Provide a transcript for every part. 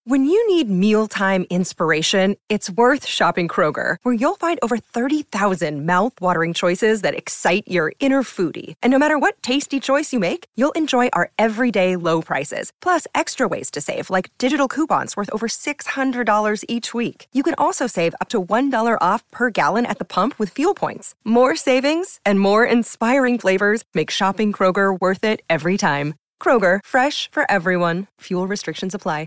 When you need mealtime inspiration, it's worth shopping Kroger, where you'll find over 30,000 mouth-watering choices that excite your inner foodie. And no matter what tasty choice you make, you'll enjoy our everyday low prices, plus extra ways to save, like digital coupons worth over $600 each week. You can also save up to $1 off per gallon at the pump with fuel points. More savings and more inspiring flavors make shopping Kroger worth it every time. Kroger, fresh for everyone. Fuel restrictions apply.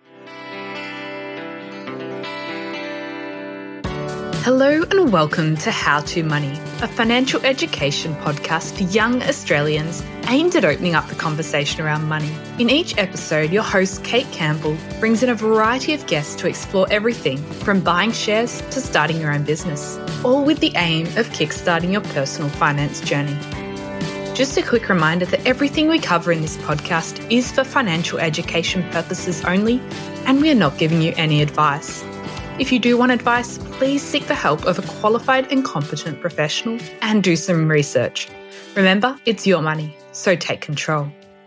Hello and welcome to How to Money, a financial education podcast for young Australians aimed at opening up the conversation around money. In each episode, your host, Kate Campbell, brings in a variety of guests to explore everything from buying shares to starting your own business, all with the aim of kickstarting your personal finance journey. Just a quick reminder that everything we cover in this podcast is for financial education purposes only, and we are not giving you any advice. If you do want advice, please seek the help of a qualified and competent professional and do some research. Remember, it's your money, so take control.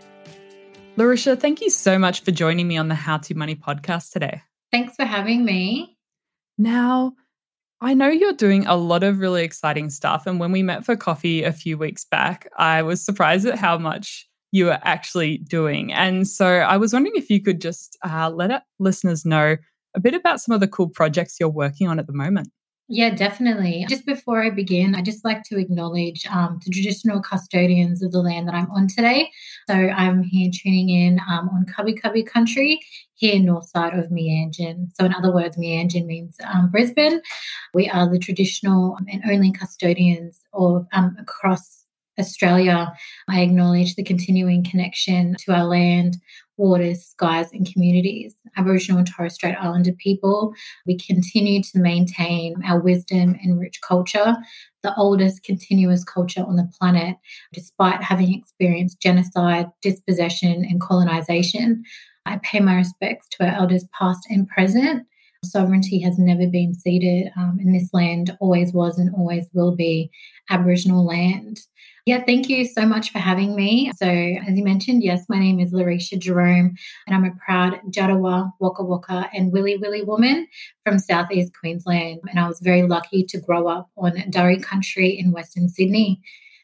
Larisha, thank you so much for joining me on the How to Money podcast today. Thanks for having me. Now, I know you're doing a lot of really exciting stuff, and when we met for coffee a few weeks back, I was surprised at how much you are actually doing. And so I was wondering if you could just let our listeners know a bit about some of the cool projects you're working on at the moment. Yeah, definitely. Just before I begin, I'd just like to acknowledge the traditional custodians of the land that I'm on today. So I'm here tuning in on Kabi Kabi country, here north side of Meanjin. So in other words, Meanjin means Brisbane. We are the traditional and only custodians of across Australia. I acknowledge the continuing connection to our land, waters, skies and communities. Aboriginal and Torres Strait Islander people, we continue to maintain our wisdom and rich culture, the oldest continuous culture on the planet, despite having experienced genocide, dispossession and colonisation. I pay my respects to our elders past and present. Sovereignty has never been ceded, and this land always was and always will be Aboriginal land. Yeah, thank you so much for having me. So as you mentioned, yes, my name is Larisha Jerome and I'm a proud Jarawa, Waka Waka and Willy Willy woman from Southeast Queensland. And I was very lucky to grow up on Darri country in Western Sydney.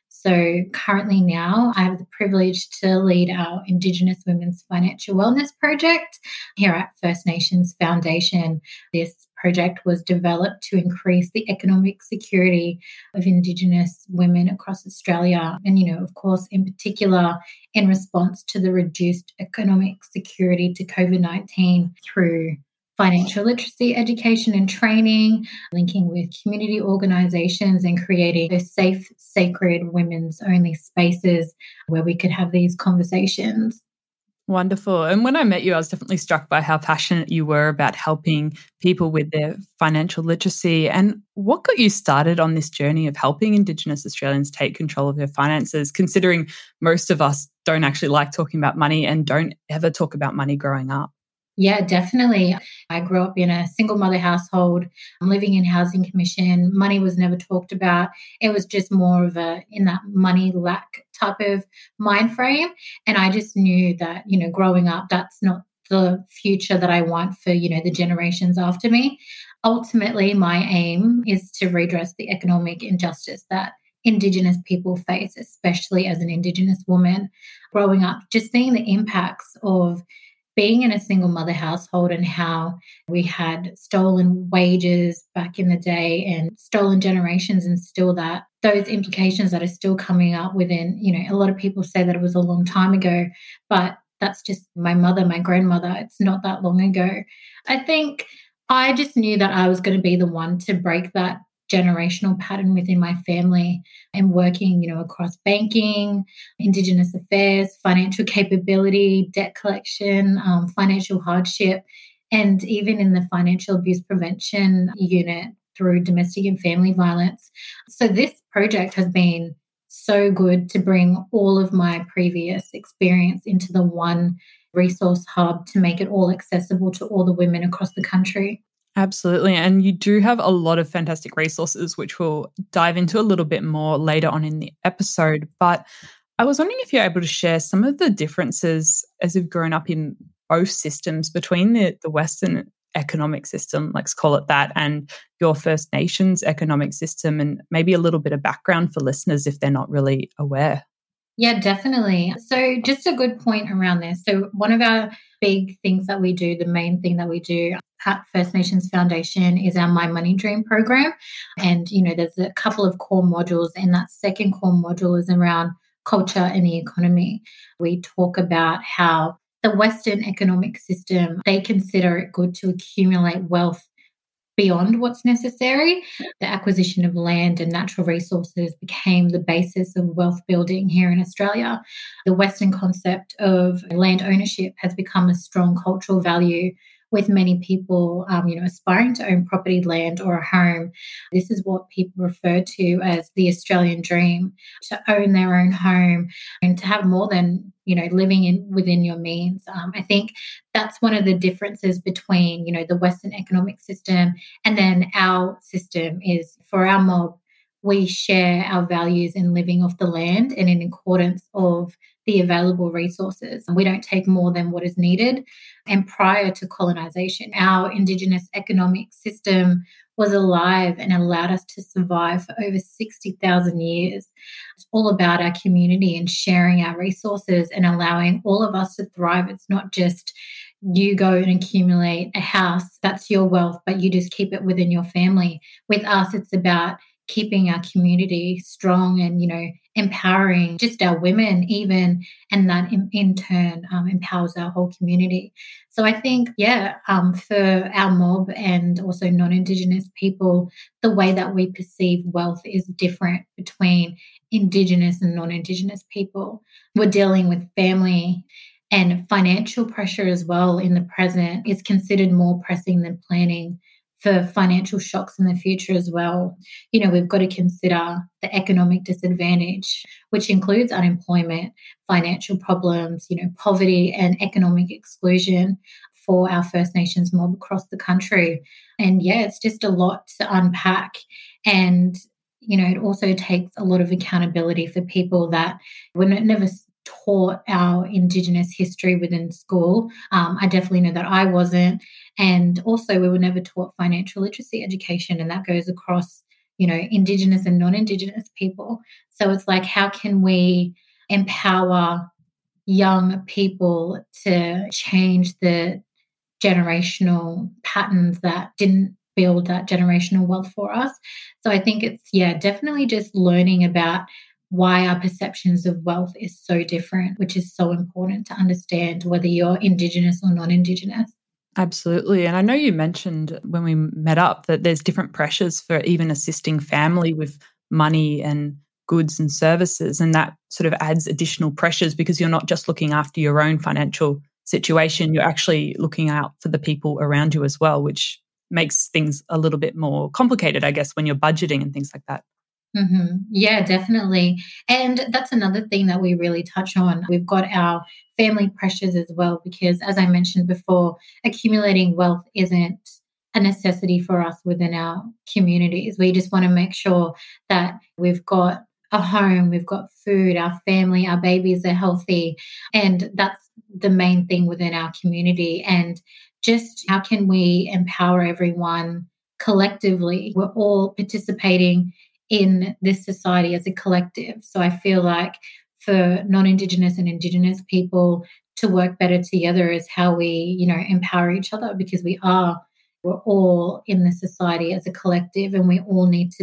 So currently now I have the privilege to lead our Indigenous Women's Financial Wellness Project here at First Nations Foundation. This project was developed to increase the economic security of Indigenous women across Australia. And, of course, in particular, in response to the reduced economic security to COVID-19 through financial literacy education and training, linking with community organisations and creating those safe, sacred, women's-only spaces where we could have these conversations. Wonderful. And when I met you, I was definitely struck by how passionate you were about helping people with their financial literacy. And what got you started on this journey of helping Indigenous Australians take control of their finances, considering most of us don't actually like talking about money and don't ever talk about money growing up? Yeah, definitely. I grew up in a single mother household. I'm living in housing commission. Money was never talked about. It was just more of in that money lack type of mind frame. And I just knew that, growing up, that's not the future that I want for, the generations after me. Ultimately, my aim is to redress the economic injustice that Indigenous people face, especially as an Indigenous woman. Growing up, just seeing the impacts of being in a single mother household and how we had stolen wages back in the day and stolen generations and still those implications that are still coming up within, a lot of people say that it was a long time ago, but that's just my mother, my grandmother. It's not that long ago. I think I just knew that I was going to be the one to break that generational pattern within my family and working, across banking, Indigenous affairs, financial capability, debt collection, financial hardship, and even in the financial abuse prevention unit through domestic and family violence. So this project has been so good to bring all of my previous experience into the one resource hub to make it all accessible to all the women across the country. Absolutely. And you do have a lot of fantastic resources, which we'll dive into a little bit more later on in the episode. But I was wondering if you're able to share some of the differences as you've grown up in both systems between the Western economic system, let's call it that, and your First Nations economic system, and maybe a little bit of background for listeners if they're not really aware. Yeah, definitely. So just a good point around this. So one of our big things that we do, the main thing that we do at First Nations Foundation is our My Money Dream program. And, there's a couple of core modules, and that second core module is around culture and the economy. We talk about how the Western economic system, they consider it good to accumulate wealth beyond what's necessary. The acquisition of land and natural resources became the basis of wealth building here in Australia. The Western concept of land ownership has become a strong cultural value, with many people, aspiring to own property, land or a home. This is what people refer to as the Australian dream, to own their own home and to have more than, living within your means. I think that's one of the differences between, the Western economic system and then our system is, for our mob, we share our values in living off the land and in accordance of the available resources. We don't take more than what is needed. And prior to colonisation, our Indigenous economic system was alive and allowed us to survive for over 60,000 years. It's all about our community and sharing our resources and allowing all of us to thrive. It's not just you go and accumulate a house, that's your wealth, but you just keep it within your family. With us, it's about keeping our community strong and, empowering just our women even, and that in turn empowers our whole community. So I think, for our mob and also non-Indigenous people, the way that we perceive wealth is different between Indigenous and non-Indigenous people. We're dealing with family and financial pressure as well in the present is considered more pressing than planning for financial shocks in the future as well. We've got to consider the economic disadvantage, which includes unemployment, financial problems, poverty and economic exclusion for our First Nations mob across the country. And it's just a lot to unpack. And, it also takes a lot of accountability for people that were never taught our Indigenous history within school. I definitely know that I wasn't. And also we were never taught financial literacy education, and that goes across, Indigenous and non-Indigenous people. So it's like, how can we empower young people to change the generational patterns that didn't build that generational wealth for us? So I think it's, definitely just learning about why our perceptions of wealth is so different, which is so important to understand whether you're Indigenous or non-Indigenous. Absolutely. And I know you mentioned when we met up that there's different pressures for even assisting family with money and goods and services, and that sort of adds additional pressures because you're not just looking after your own financial situation, you're actually looking out for the people around you as well, which makes things a little bit more complicated, I guess, when you're budgeting and things like that. Mm-hmm. Yeah, definitely. And that's another thing that we really touch on. We've got our family pressures as well, because as I mentioned before, accumulating wealth isn't a necessity for us within our communities. We just want to make sure that we've got a home, we've got food, our family, our babies are healthy. And that's the main thing within our community. And just how can we empower everyone collectively? We're all participating in this society as a collective. So I feel like for non-Indigenous and Indigenous people to work better together is how we, empower each other, because we're all in the society as a collective, and we all need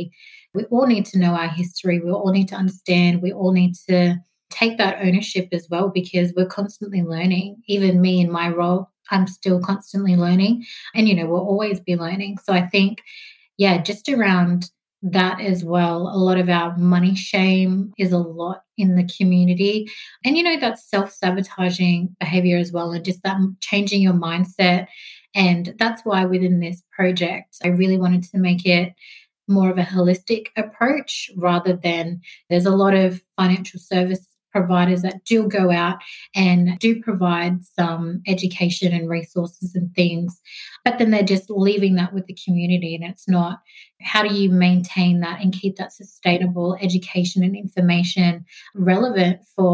to know our history. We all need to understand. We all need to take that ownership as well, because we're constantly learning. Even me in my role, I'm still constantly learning, and, we'll always be learning. So I think, just around that as well, a lot of our money shame is a lot in the community. And, that's self-sabotaging behavior as well, and just that changing your mindset. And that's why within this project, I really wanted to make it more of a holistic approach, rather than there's a lot of financial service providers that do go out and do provide some education and resources and things, but then they're just leaving that with the community. And it's not, how do you maintain that and keep that sustainable education and information relevant for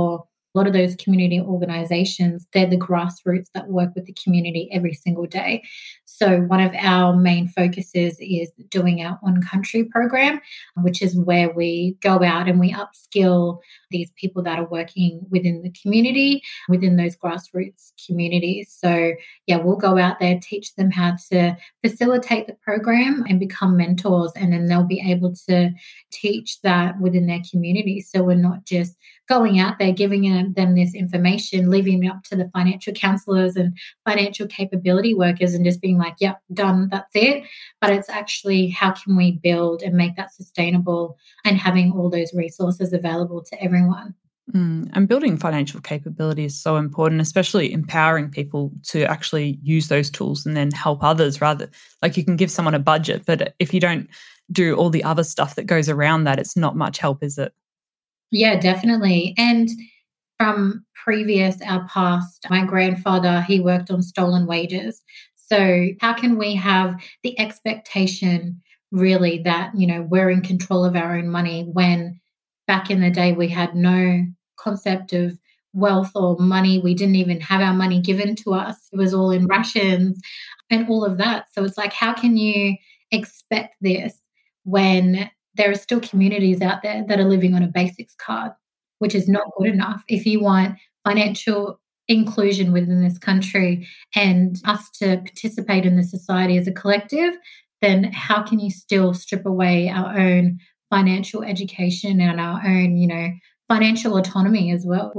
A lot of those community organizations, they're the grassroots that work with the community every single day. So one of our main focuses is doing our on-country program, which is where we go out and we upskill these people that are working within the community, within those grassroots communities. So yeah, we'll go out there, teach them how to facilitate the program and become mentors, and then they'll be able to teach that within their community. So we're not just going out there, giving them this information, leaving it up to the financial counselors and financial capability workers and just being like, yep, done, that's it. But it's actually how can we build and make that sustainable and having all those resources available to everyone. And building financial capability is so important, especially empowering people to actually use those tools and then help others. Rather, like you can give someone a budget, but if you don't do all the other stuff that goes around that, it's not much help, is it? Yeah, definitely. And from our past, my grandfather, he worked on stolen wages. So how can we have the expectation really that, we're in control of our own money when back in the day we had no concept of wealth or money. We didn't even have our money given to us. It was all in rations and all of that. So it's like, how can you expect this when there are still communities out there that are living on a basics card, which is not good enough. If you want financial inclusion within this country and us to participate in the society as a collective, then how can you still strip away our own financial education and our own, financial autonomy as well?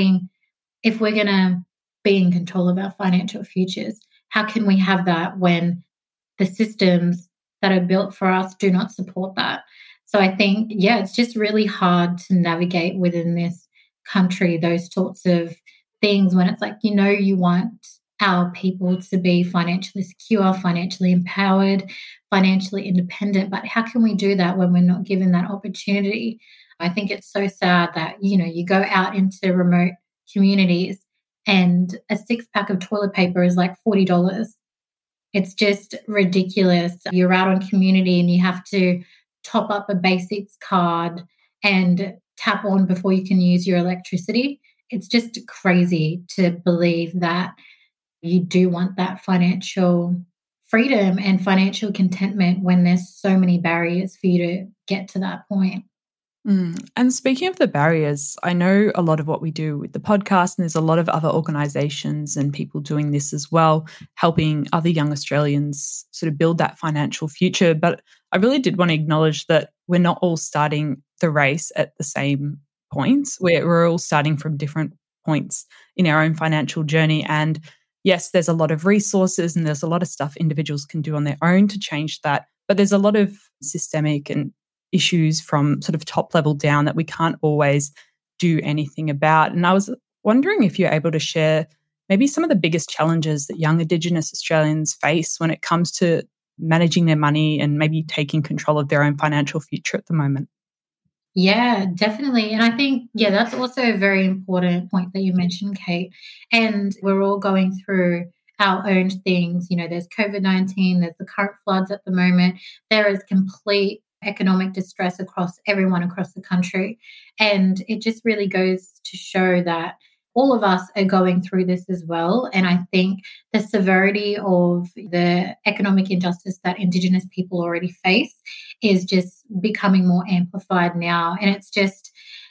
If we're going to be in control of our financial futures, how can we have that when the systems that are built for us do not support that? So I think, it's just really hard to navigate within this country, those sorts of things when it's like, you want our people to be financially secure, financially empowered, financially independent. But how can we do that when we're not given that opportunity? I think it's so sad that, you go out into remote communities and a 6-pack of toilet paper is like $40. It's just ridiculous. You're out on community and you have to top up a basics card and tap on before you can use your electricity. It's just crazy to believe that you do want that financial freedom and financial contentment when there's so many barriers for you to get to that point. And speaking of the barriers, I know a lot of what we do with the podcast, and there's a lot of other organisations and people doing this as well, helping other young Australians sort of build that financial future. But I really did want to acknowledge that we're not all starting the race at the same points. We're all starting from different points in our own financial journey. And yes, there's a lot of resources and there's a lot of stuff individuals can do on their own to change that. But there's a lot of systemic and issues from sort of top level down that we can't always do anything about. And I was wondering if you're able to share maybe some of the biggest challenges that young Indigenous Australians face when it comes to managing their money and maybe taking control of their own financial future at the moment. Yeah, definitely. And I think, that's also a very important point that you mentioned, Kate. And we're all going through our own things. There's COVID-19, there's the current floods at the moment. There is complete economic distress across everyone across the country. And it just really goes to show that all of us are going through this as well. And I think the severity of the economic injustice that Indigenous people already face is just becoming more amplified now. And it's just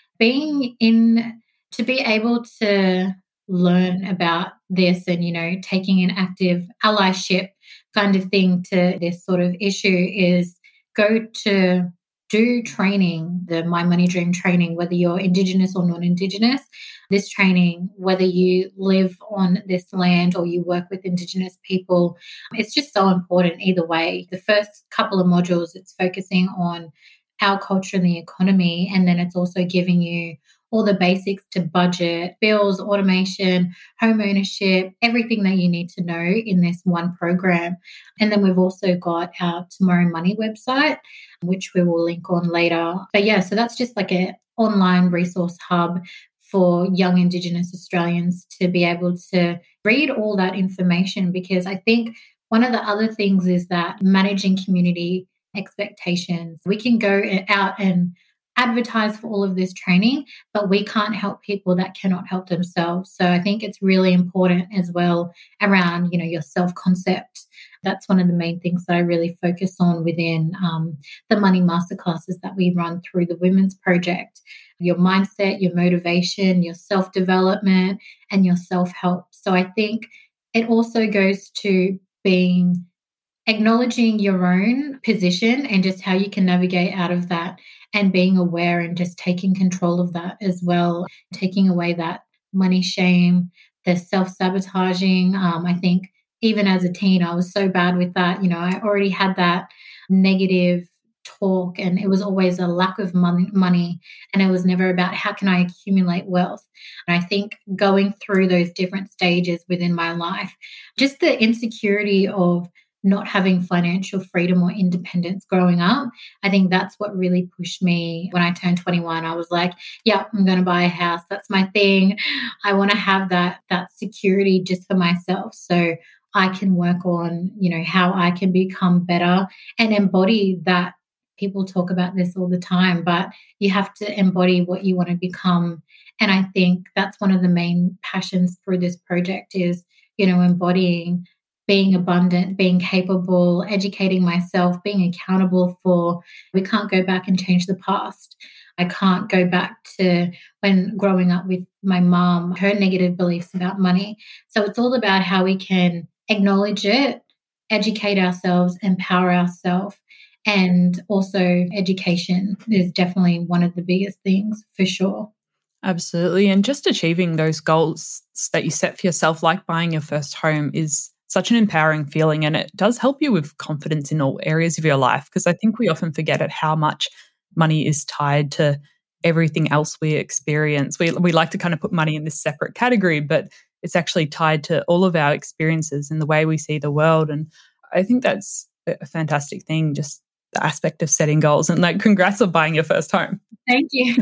to be able to learn about this and, taking an active allyship kind of thing to this sort of issue is go to do training, the My Money Dream training, whether you're Indigenous or non-Indigenous. This training, whether you live on this land or you work with Indigenous people, it's just so important either way. The first couple of modules, it's focusing on our culture and the economy, and then it's also giving you all the basics to budget, bills, automation, home ownership, everything that you need to know in this one program. And then we've also got our Tomorrow Money website, which we will link on later. But so that's just like an online resource hub for young Indigenous Australians to be able to read all that information, because I think one of the other things is that managing community expectations, we can go out and advertise for all of this training, but we can't help people that cannot help themselves. So I think it's really important as well around, your self-concept. That's one of the main things that I really focus on within the money masterclasses that we run through the Women's Project. Your mindset, your motivation, your self-development, and your self-help. So I think it also goes to acknowledging your own position and just how you can navigate out of that, and being aware and just taking control of that as well, taking away that money shame, the self-sabotaging. I think even as a teen, I was so bad with that. I already had that negative talk, and it was always a lack of money, and it was never about how can I accumulate wealth. And I think going through those different stages within my life, just the insecurity of not having financial freedom or independence growing up, I think that's what really pushed me. When I turned 21, I was like, yeah, I'm going to buy a house. That's my thing. I want to have that security just for myself, so I can work on, how I can become better and embody that. People talk about this all the time, but you have to embody what you want to become. And I think that's one of the main passions through this project is, embodying being abundant, being capable, educating myself, being accountable for. We can't go back and change the past. I can't go back to when growing up with my mom, her negative beliefs about money. So it's all about how we can acknowledge it, educate ourselves, empower ourselves. And also education is definitely one of the biggest things for sure. Absolutely. And just achieving those goals that you set for yourself, like buying your first home, is such an empowering feeling, and it does help you with confidence in all areas of your life, because I think we often forget at how much money is tied to everything else we experience. We like to kind of put money in this separate category, but it's actually tied to all of our experiences and the way we see the world. And I think that's a fantastic thing, just the aspect of setting goals. And congrats on buying your first home. Thank you.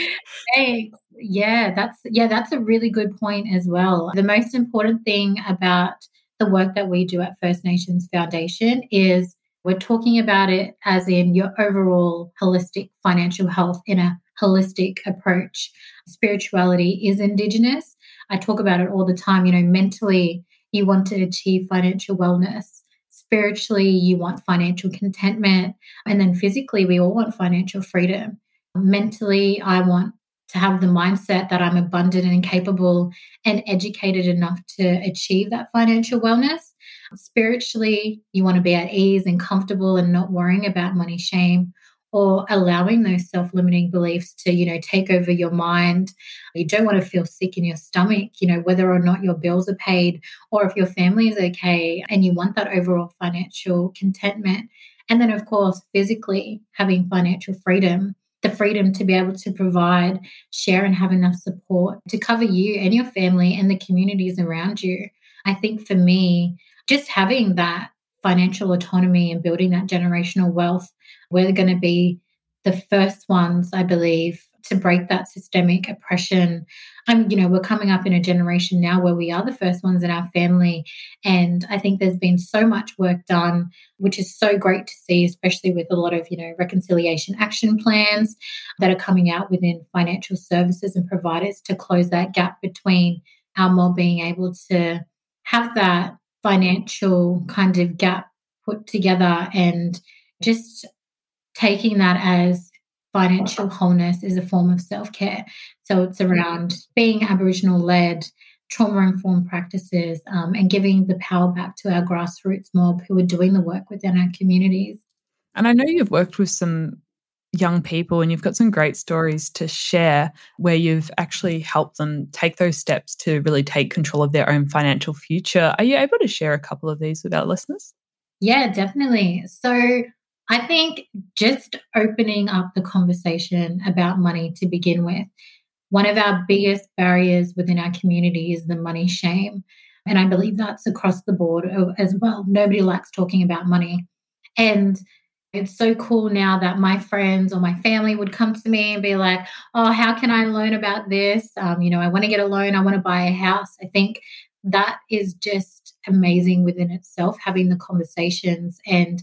Thanks. Yeah, that's a really good point as well. The most important thing about the work that we do at First Nations Foundation is we're talking about it as in your overall holistic financial health in a holistic approach. Spirituality is Indigenous. I talk about it all the time. Mentally, you want to achieve financial wellness. Spiritually, you want financial contentment. And then physically, we all want financial freedom. Mentally, I want to have the mindset that I'm abundant and capable and educated enough to achieve that financial wellness. Spiritually, you want to be at ease and comfortable and not worrying about money shame or allowing those self-limiting beliefs to, take over your mind. You don't want to feel sick in your stomach, whether or not your bills are paid or if your family is okay, and you want that overall financial contentment. And then, of course, physically having financial freedom, the freedom to be able to provide, share, and have enough support to cover you and your family and the communities around you. I think for me, just having that financial autonomy and building that generational wealth, we're going to be the first ones, I believe, to break that systemic oppression. We're coming up in a generation now where we are the first ones in our family. And I think there's been so much work done, which is so great to see, especially with a lot of, reconciliation action plans that are coming out within financial services and providers to close that gap between our mob being able to have that financial kind of gap put together, and just taking that as financial wholeness is a form of self-care. So it's around being Aboriginal-led, trauma-informed practices, and giving the power back to our grassroots mob who are doing the work within our communities. And I know you've worked with some young people and you've got some great stories to share where you've actually helped them take those steps to really take control of their own financial future. Are you able to share a couple of these with our listeners? Yeah, definitely. So I think just opening up the conversation about money to begin with. One of our biggest barriers within our community is the money shame. And I believe that's across the board as well. Nobody likes talking about money. And it's so cool now that my friends or my family would come to me and be like, oh, how can I learn about this? I want to get a loan. I want to buy a house. I think that is just amazing within itself, having the conversations and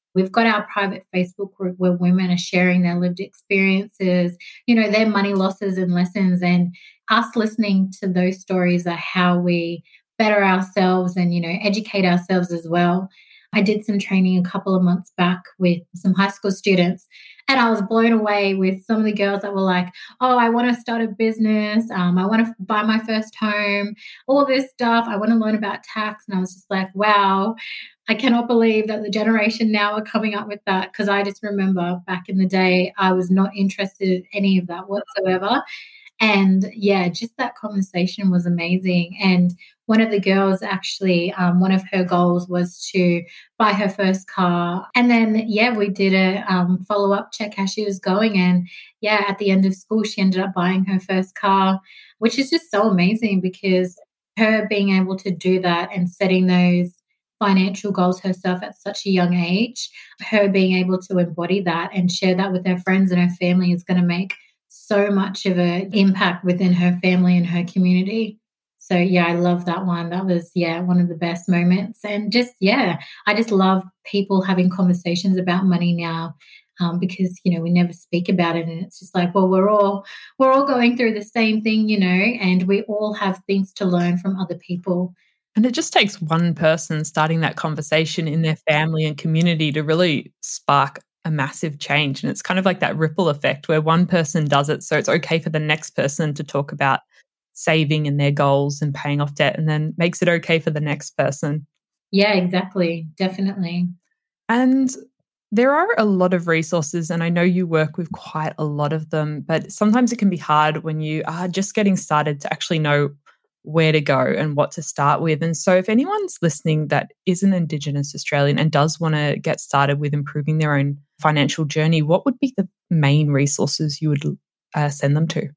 We've got our private Facebook group where women are sharing their lived experiences, their money losses and lessons. And us listening to those stories are how we better ourselves and, educate ourselves as well. I did some training a couple of months back with some high school students, and I was blown away with some of the girls that were like, oh, I want to start a business. I want to buy my first home, all this stuff. I want to learn about tax. And I was just like, wow, I cannot believe that the generation now are coming up with that, because I just remember back in the day, I was not interested in any of that whatsoever. And yeah, just that conversation was amazing. And one of the girls actually, one of her goals was to buy her first car. And then, we did a follow-up, check how she was going. And at the end of school, she ended up buying her first car, which is just so amazing, because her being able to do that and setting those financial goals herself at such a young age, her being able to embody that and share that with her friends and her family is going to make so much of an impact within her family and her community. So, I love that one. That was, one of the best moments. And just, I just love people having conversations about money now, because, we never speak about it. And it's just like, well, we're all going through the same thing, and we all have things to learn from other people. And it just takes one person starting that conversation in their family and community to really spark a massive change. And it's kind of like that ripple effect where one person does it, so it's okay for the next person to talk about saving and their goals and paying off debt, and then makes it okay for the next person. Yeah, exactly. Definitely. And there are a lot of resources, and I know you work with quite a lot of them, but sometimes it can be hard when you are just getting started to actually know where to go and what to start with. And so if anyone's listening that is an Indigenous Australian and does want to get started with improving their own financial journey, what would be the main resources you would send them to?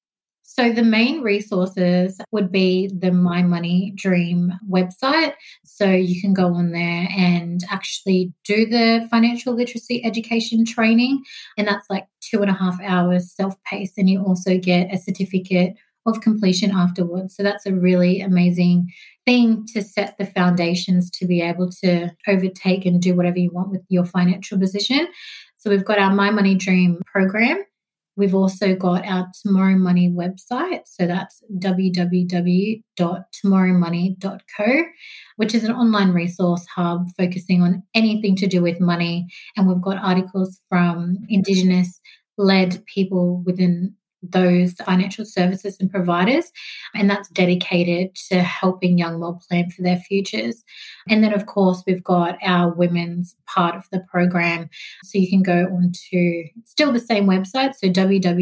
So the main resources would be the My Money Dream website. So you can go on there and actually do the financial literacy education training. And that's like 2.5 hours self-paced. And you also get a certificate of completion afterwards. So that's a really amazing thing to set the foundations to be able to overtake and do whatever you want with your financial position. So we've got our My Money Dream program. We've also got our Tomorrow Money website. So that's www.tomorrowmoney.co, which is an online resource hub focusing on anything to do with money. And we've got articles from Indigenous-led people within those financial services and providers, and that's dedicated to helping young more plan for their futures. And then, of course, we've got our women's part of the program. So you can go onto still the same website, so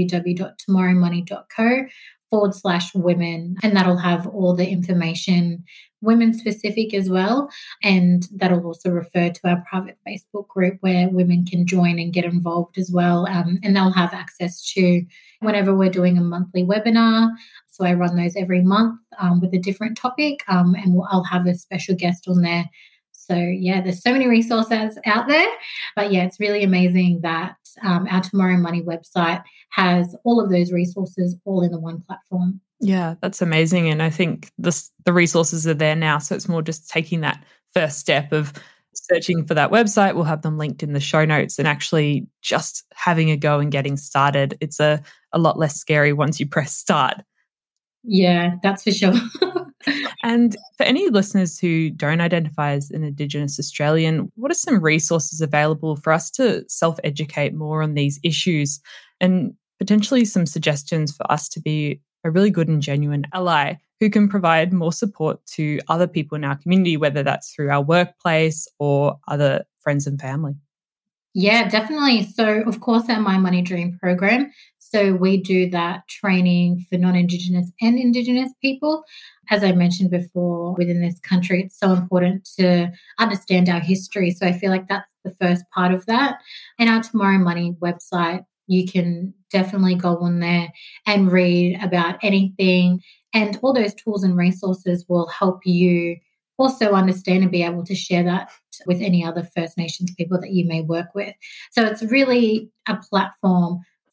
www.tomorrowmoney.co/women, and that'll have all the information, women specific as well. And that'll also refer to our private Facebook group where women can join and get involved as well. And they'll have access to whenever we're doing a monthly webinar. So I run those every month with a different topic, and I'll have a special guest on there. So, there's so many resources out there. But, it's really amazing that our Tomorrow Money website has all of those resources all in the one platform. Yeah, that's amazing. And I think the resources are there now. So it's more just taking that first step of searching for that website. We'll have them linked in the show notes, and actually just having a go and getting started. It's a lot less scary once you press start. Yeah, that's for sure. And for any listeners who don't identify as an Indigenous Australian, what are some resources available for us to self-educate more on these issues, and potentially some suggestions for us to be a really good and genuine ally who can provide more support to other people in our community, whether that's through our workplace or other friends and family? Yeah, definitely. So, of course, our My Money Dream program. So we do that training for non-Indigenous and Indigenous people. As I mentioned before, within this country, it's so important to understand our history. So I feel like that's the first part of that. And our Tomorrow Money website, you can definitely go on there and read about anything. And all those tools and resources will help you also understand and be able to share that with any other First Nations people that you may work with. So it's really a platform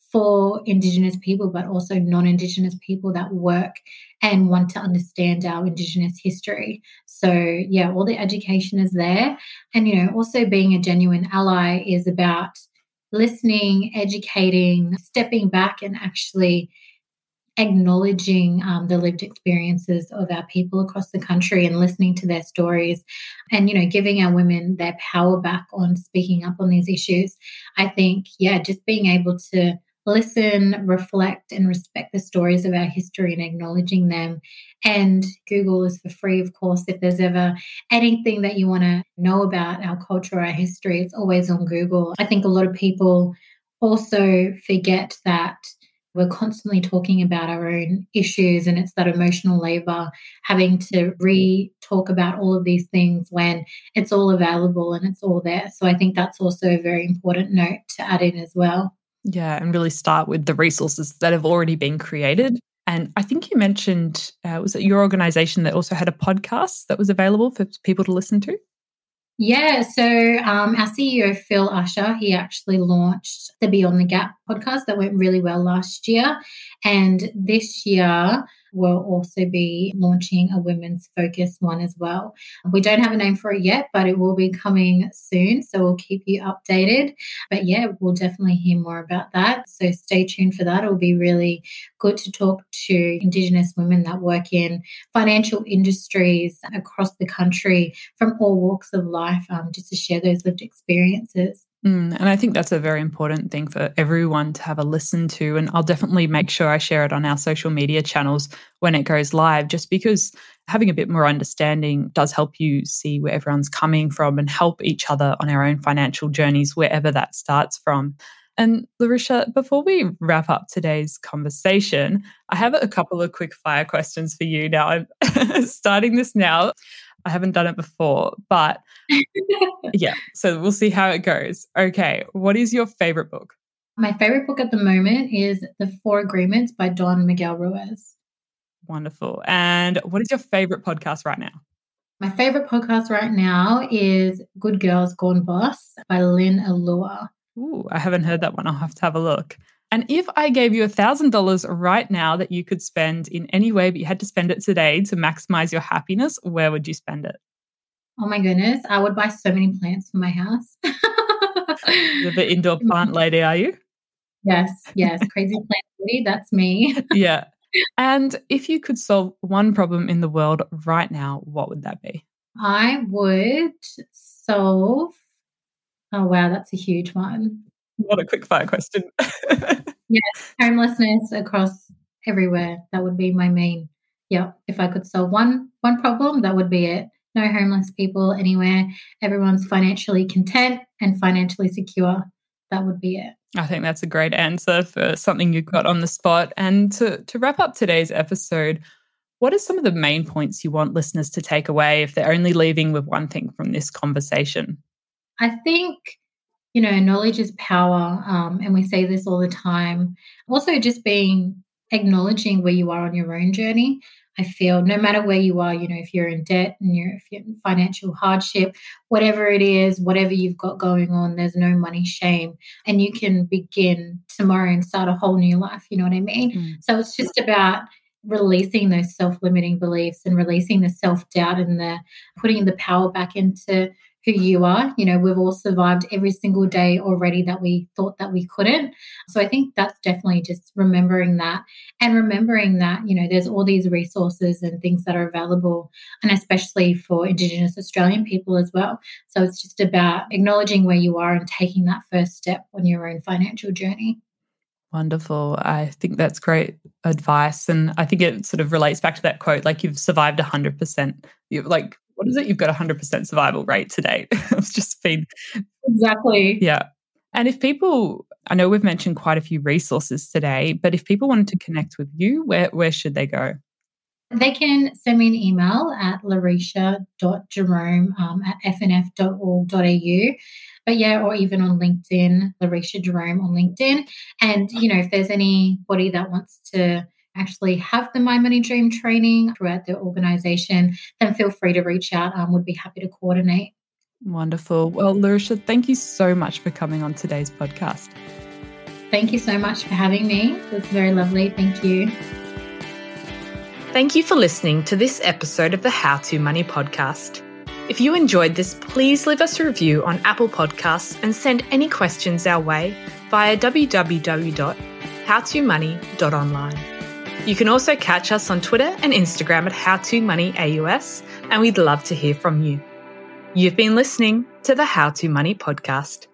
for Indigenous people, but also non-Indigenous people that work and want to understand our Indigenous history. So yeah, all the education is there. And, also being a genuine ally is about listening, educating, stepping back and actually acknowledging the lived experiences of our people across the country and listening to their stories and, giving our women their power back on speaking up on these issues. I think, just being able to listen, reflect, and respect the stories of our history and acknowledging them. And Google is for free, of course. If there's ever anything that you want to know about our culture or our history, it's always on Google. I think a lot of people also forget that we're constantly talking about our own issues, and it's that emotional labor having to re-talk about all of these things when it's all available and it's all there. So I think that's also a very important note to add in as well. Yeah, and really start with the resources that have already been created. And I think you mentioned, was it your organisation that also had a podcast that was available for people to listen to? Yeah, so our CEO, Phil Usher, he actually launched the Beyond the Gap podcast that went really well last year. And this year, we'll also be launching a women's focus one as well. We don't have a name for it yet, but it will be coming soon. So we'll keep you updated. But yeah, we'll definitely hear more about that. So stay tuned for that. It'll be really good to talk to Indigenous women that work in financial industries across the country from all walks of life, just to share those lived experiences. And I think that's a very important thing for everyone to have a listen to. And I'll definitely make sure I share it on our social media channels when it goes live, just because having a bit more understanding does help you see where everyone's coming from and help each other on our own financial journeys, wherever that starts from. And Larisha, before we wrap up today's conversation, I have a couple of quick fire questions for you. Now, I'm starting this now. I haven't done it before, but yeah, so we'll see how it goes. Okay, what is your favorite book? My favorite book at the moment is The Four Agreements by Don Miguel Ruiz. Wonderful. And what is your favorite podcast right now? My favorite podcast right now is Good Girls Gone Boss by Lynn Allure. Ooh, I haven't heard that one. I'll have to have a look. And if I gave you $1,000 right now that you could spend in any way, but you had to spend it today to maximize your happiness, where would you spend it? Oh my goodness, I would buy so many plants for my house. You're the indoor plant lady, are you? Yes, crazy plant lady, that's me. Yeah. And if you could solve one problem in the world right now, what would that be? I would solve, oh wow, that's a huge one. What a quick fire question. Yes, homelessness across everywhere. That would be my main. Yeah, if I could solve one problem, that would be it. No homeless people anywhere. Everyone's financially content and financially secure. That would be it. I think that's a great answer for something you got on the spot. And to wrap up today's episode, what are some of the main points you want listeners to take away if they're only leaving with one thing from this conversation? I think, knowledge is power, and we say this all the time. Also, just acknowledging where you are on your own journey. I feel no matter where you are, if you're in debt and if you're in financial hardship, whatever it is, whatever you've got going on, there's no money shame. And you can begin tomorrow and start a whole new life. You know what I mean? So it's just about releasing those self-limiting beliefs and releasing the self-doubt and putting the power back into who you are. We've all survived every single day already that we thought that we couldn't. So I think that's definitely just remembering that, and remembering that, there's all these resources and things that are available, and especially for Indigenous Australian people as well. So it's just about acknowledging where you are and taking that first step on your own financial journey. Wonderful. I think that's great advice. And I think it sort of relates back to that quote, like you've survived 100%. What is it? You've got 100% survival rate to date. It's just been... Exactly. Yeah. And if people, I know we've mentioned quite a few resources today, but if people wanted to connect with you, where should they go? They can send me an email at larisha.jerome@fnf.org.au. But yeah, or even on LinkedIn, Larisha Jerome on LinkedIn. And, if there's anybody that wants to actually have the My Money Dream training throughout their organisation, then feel free to reach out. Would be happy to coordinate. Wonderful. Well, Larisha, thank you so much for coming on today's podcast. Thank you so much for having me. It was very lovely. Thank you. Thank you for listening to this episode of the How To Money podcast. If you enjoyed this, please leave us a review on Apple Podcasts and send any questions our way via www.howtomoney.online. You can also catch us on Twitter and Instagram at HowToMoneyAUS, and we'd love to hear from you. You've been listening to the How To Money podcast.